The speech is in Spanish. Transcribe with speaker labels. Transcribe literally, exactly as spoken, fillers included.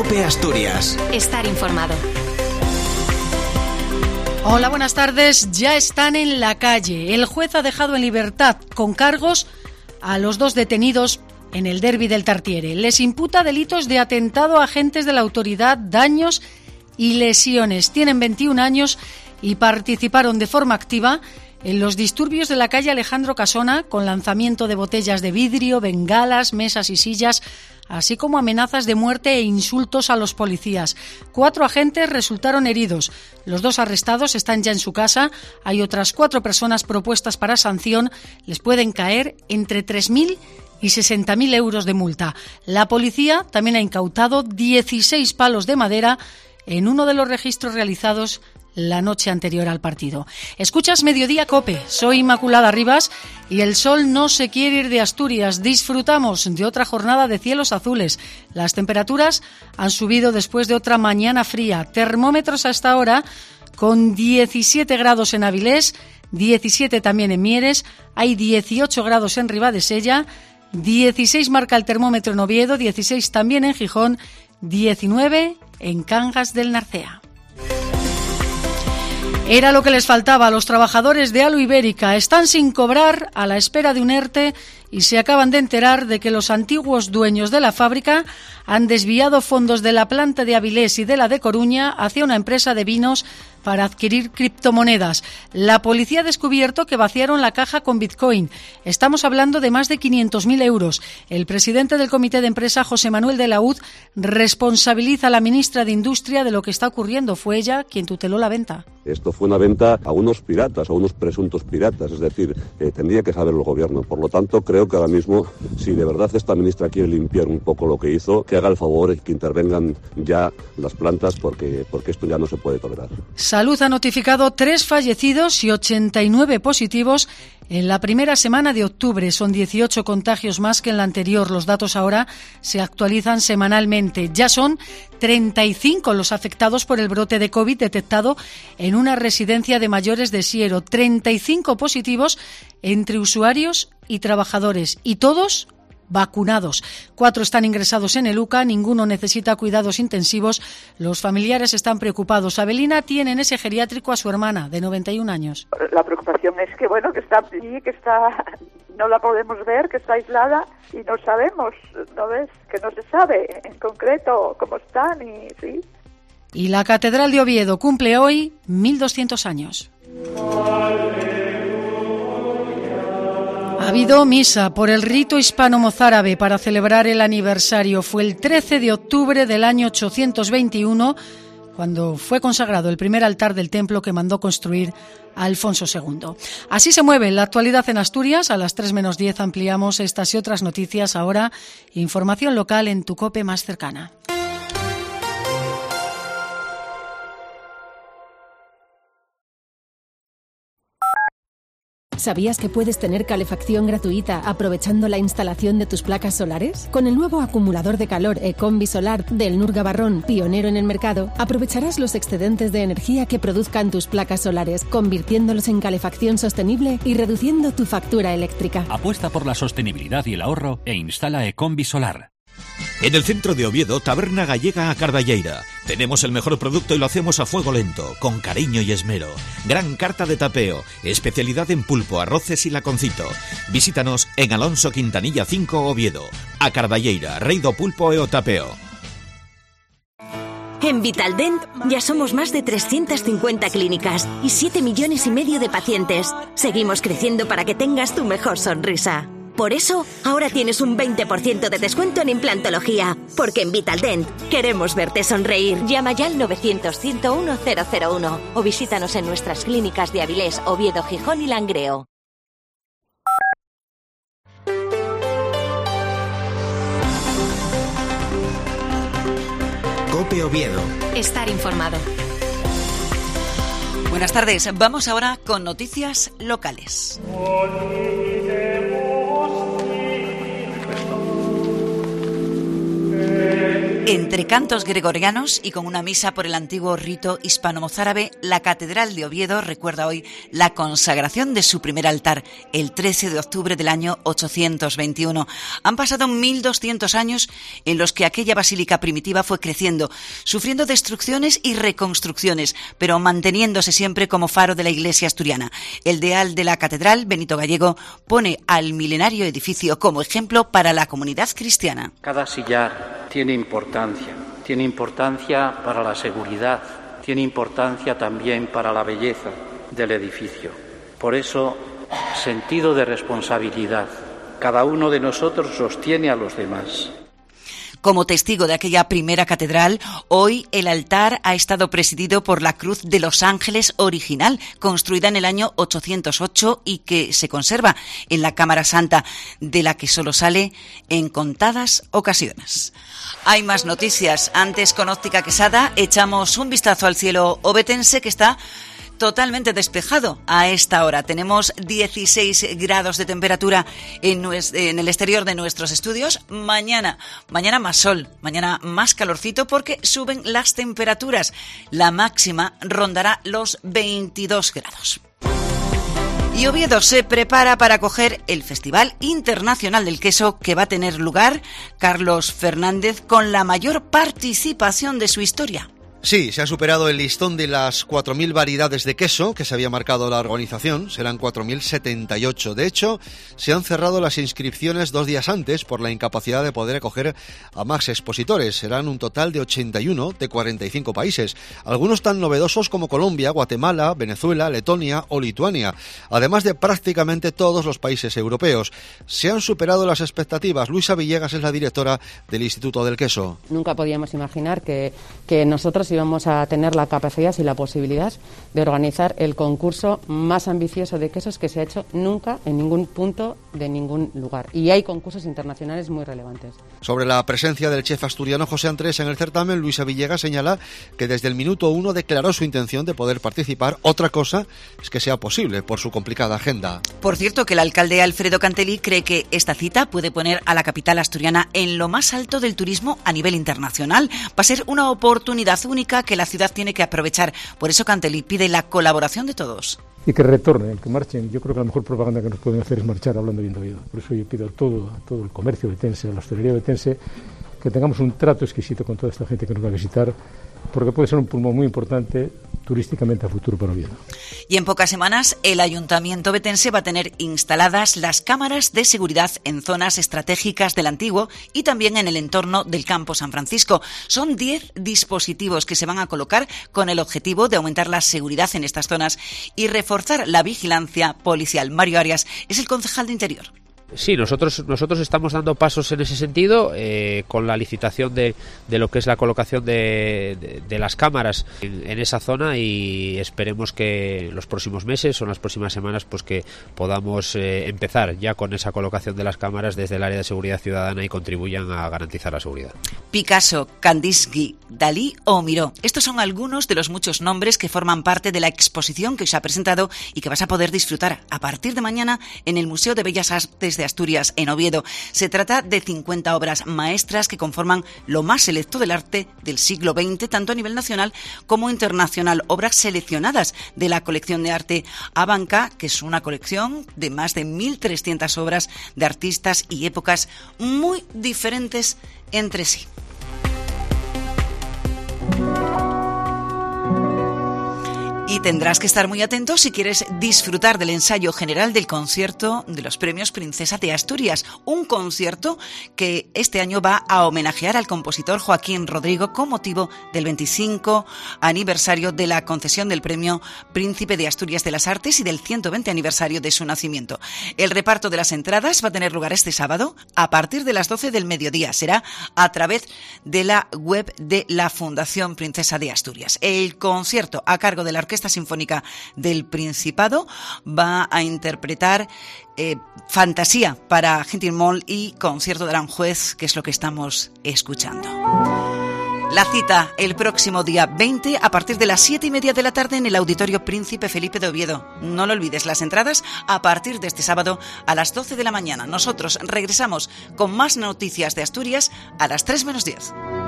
Speaker 1: COPE Asturias.
Speaker 2: Estar informado.
Speaker 3: Hola, buenas tardes. Ya están en la calle. El juez ha dejado en libertad con cargos a los dos detenidos en el derbi del Tartiere. Les imputa delitos de atentado a agentes de la autoridad, daños y lesiones. Tienen veintiún años y participaron de forma activa en los disturbios de la calle Alejandro Casona, con lanzamiento de botellas de vidrio, bengalas, mesas y sillas, así como amenazas de muerte e insultos a los policías. Cuatro agentes resultaron heridos. Los dos arrestados están ya en su casa. Hay otras cuatro personas propuestas para sanción. Les pueden caer entre tres mil y sesenta mil euros de multa. La policía también ha incautado dieciséis palos de madera en uno de los registros realizados la noche anterior al partido. Escuchas Mediodía COPE, soy Inmaculada Rivas y el sol no se quiere ir de Asturias. Disfrutamos de otra jornada de cielos azules. Las temperaturas han subido después de otra mañana fría. Termómetros hasta ahora con diecisiete grados en Avilés, diecisiete también en Mieres, hay dieciocho grados en Ribadesella, dieciséis marca el termómetro en Oviedo, dieciséis también en Gijón, diecinueve en Cangas del Narcea. Era lo que les faltaba a los trabajadores de Alu Ibérica. Están sin cobrar a la espera de un ERTE y se acaban de enterar de que los antiguos dueños de la fábrica han desviado fondos de la planta de Avilés y de la de Coruña hacia una empresa de vinos para adquirir criptomonedas. La policía ha descubierto que vaciaron la caja con Bitcoin. Estamos hablando de más de quinientos mil euros. El presidente del comité de empresa, José Manuel de la U D, responsabiliza a la ministra de Industria de lo que está ocurriendo. Fue ella quien tuteló la venta.
Speaker 4: Esto fue una venta a unos piratas, a unos presuntos piratas, es decir, eh, tendría que saberlo el gobierno. Por lo tanto, creo que ahora mismo, si de verdad esta ministra quiere limpiar un poco lo que hizo, que haga el favor y que intervengan ya las plantas, porque, porque esto ya no se puede tolerar.
Speaker 3: Salud ha notificado tres fallecidos y ochenta y nueve positivos en la primera semana de octubre. Son dieciocho contagios más que en la anterior. Los datos ahora se actualizan semanalmente. Ya son treinta y cinco los afectados por el brote de COVID detectado en una residencia de mayores de Siero. treinta y cinco positivos entre usuarios y trabajadores, y todos vacunados. Cuatro están ingresados en el U C A, ninguno necesita cuidados intensivos. Los familiares están preocupados. Abelina tiene en ese geriátrico a su hermana, de noventa y un años.
Speaker 5: La preocupación es que, bueno, que está allí, que está, no la podemos ver, que está aislada y no sabemos, ¿no ves? Que no se sabe en concreto cómo están y sí.
Speaker 3: Y la Catedral de Oviedo cumple hoy mil doscientos años. Ha habido misa por el rito hispano-mozárabe para celebrar el aniversario. Fue el trece de octubre del año ochocientos veintiuno cuando fue consagrado el primer altar del templo que mandó construir Alfonso segundo. Así se mueve la actualidad en Asturias. A las tres menos diez ampliamos estas y otras noticias. Ahora, información local en tu COPE más cercana.
Speaker 6: ¿Sabías que puedes tener calefacción gratuita aprovechando la instalación de tus placas solares? Con el nuevo acumulador de calor Ecombi Solar del Nurga Barrón, pionero en el mercado, aprovecharás los excedentes de energía que produzcan tus placas solares, convirtiéndolos en calefacción sostenible y reduciendo tu factura eléctrica.
Speaker 7: Apuesta por la sostenibilidad y el ahorro e instala Ecombi Solar.
Speaker 8: En el centro de Oviedo, Taberna Gallega a Carballeira. Tenemos el mejor producto y lo hacemos a fuego lento, con cariño y esmero. Gran carta de tapeo, especialidad en pulpo, arroces y laconcito. Visítanos en Alonso Quintanilla cinco, Oviedo. A Carballeira, rei do pulpo e o tapeo.
Speaker 9: En Vitaldent ya somos más de trescientas cincuenta clínicas y siete millones y medio de pacientes. Seguimos creciendo para que tengas tu mejor sonrisa. Por eso, ahora tienes un veinte por ciento de descuento en implantología, porque en Vitaldent queremos verte sonreír. Llama ya al novecientos, ciento uno, cero cero uno o visítanos en nuestras clínicas de Avilés, Oviedo, Gijón y Langreo.
Speaker 1: COPE Oviedo.
Speaker 2: Estar informado.
Speaker 10: Buenas tardes. Vamos ahora con noticias locales. Entre cantos gregorianos y con una misa por el antiguo rito hispano-mozárabe, la Catedral de Oviedo recuerda hoy la consagración de su primer altar, el trece de octubre del año ochocientos veintiuno. Han pasado mil doscientos años en los que aquella basílica primitiva fue creciendo, sufriendo destrucciones y reconstrucciones, pero manteniéndose siempre como faro de la Iglesia asturiana. El deal de la Catedral, Benito Gallego, pone al milenario edificio como ejemplo para la comunidad cristiana.
Speaker 1: Cada sillar tiene importancia, tiene importancia para la seguridad, tiene importancia también para la belleza del edificio. Por eso, sentido de responsabilidad. Cada uno de nosotros sostiene a los demás.
Speaker 10: Como testigo de aquella primera catedral, hoy el altar ha estado presidido por la Cruz de los Ángeles original, construida en el año ochocientos ocho y que se conserva en la Cámara Santa, de la que solo sale en contadas ocasiones. Hay más noticias. Antes, con Óptica Quesada, echamos un vistazo al cielo ovetense, que está totalmente despejado a esta hora. Tenemos dieciséis grados de temperatura en, nues- en el exterior de nuestros estudios. Mañana, mañana más sol, mañana más calorcito porque suben las temperaturas. La máxima rondará los veintidós grados. Y Oviedo se prepara para acoger el Festival Internacional del Queso, que va a tener lugar, Carlos Fernández, con la mayor participación de su historia.
Speaker 11: Sí, se ha superado el listón de las cuatro mil variedades de queso que se había marcado la organización, serán cuatro mil setenta y ocho. De hecho, se han cerrado las inscripciones dos días antes por la incapacidad de poder acoger a más expositores. Serán un total de ochenta y uno de cuarenta y cinco países, algunos tan novedosos como Colombia, Guatemala, Venezuela, Letonia o Lituania, además de prácticamente todos los países europeos. Se han superado las expectativas. Luisa Villegas es la directora del Instituto del Queso.
Speaker 12: Nunca podíamos imaginar que, que nosotros íbamos a tener la capacidad y la posibilidad de organizar el concurso más ambicioso de quesos que se ha hecho nunca en ningún punto de ningún lugar. Y hay concursos internacionales muy relevantes.
Speaker 11: Sobre la presencia del chef asturiano José Andrés en el certamen, Luisa Villegas señala que desde el minuto uno declaró su intención de poder participar. Otra cosa es que sea posible por su complicada agenda.
Speaker 10: Por cierto, que el alcalde Alfredo Cantelí cree que esta cita puede poner a la capital asturiana en lo más alto del turismo a nivel internacional. Va a ser una oportunidad única que la ciudad tiene que aprovechar. Por eso Cantelí pide la colaboración de todos.
Speaker 13: Y que retornen, que marchen. Yo creo que la mejor propaganda que nos pueden hacer es marchar hablando bien de Oviedo. Por eso yo pido a todo, a todo el comercio ovetense, a la hostelería ovetense, que tengamos un trato exquisito con toda esta gente que nos va a visitar, porque puede ser un pulmón muy importante turísticamente a futuro para Oviedo.
Speaker 10: Y en pocas semanas el Ayuntamiento ovetense va a tener instaladas las cámaras de seguridad en zonas estratégicas del antiguo y también en el entorno del Campo San Francisco. Son diez dispositivos que se van a colocar con el objetivo de aumentar la seguridad en estas zonas y reforzar la vigilancia policial. Mario Arias es el concejal de Interior.
Speaker 14: Sí, nosotros nosotros estamos dando pasos en ese sentido eh, con la licitación de, de lo que es la colocación de, de, de las cámaras en, en esa zona, y esperemos que en los próximos meses o en las próximas semanas pues que podamos eh, empezar ya con esa colocación de las cámaras desde el área de seguridad ciudadana y contribuyan a garantizar la seguridad.
Speaker 10: Picasso, Kandinsky, Dalí o Miró. Estos son algunos de los muchos nombres que forman parte de la exposición que os ha presentado y que vas a poder disfrutar a partir de mañana en el Museo de Bellas Artes de Asturias en Oviedo. Se trata de cincuenta obras maestras que conforman lo más selecto del arte del siglo veinte, tanto a nivel nacional como internacional. Obras seleccionadas de la colección de arte Abanca, que es una colección de más de mil trescientas obras de artistas y épocas muy diferentes entre sí. Y tendrás que estar muy atento si quieres disfrutar del ensayo general del concierto de los Premios Princesa de Asturias. Un concierto que este año va a homenajear al compositor Joaquín Rodrigo con motivo del veinticinco aniversario de la concesión del Premio Príncipe de Asturias de las Artes y del ciento veinte aniversario de su nacimiento. El reparto de las entradas va a tener lugar este sábado a partir de las doce del mediodía. Será a través de la web de la Fundación Princesa de Asturias. El concierto, a cargo de la Orquesta Sinfónica del Principado, va a interpretar eh, Fantasía para Gentil Moll y Concierto de Aranjuez, que es lo que estamos escuchando. La cita el próximo día veinte a partir de las siete y media de la tarde en el Auditorio Príncipe Felipe de Oviedo. No lo olvides, las entradas a partir de este sábado a las doce de la mañana. Nosotros regresamos con más noticias de Asturias a las tres menos diez.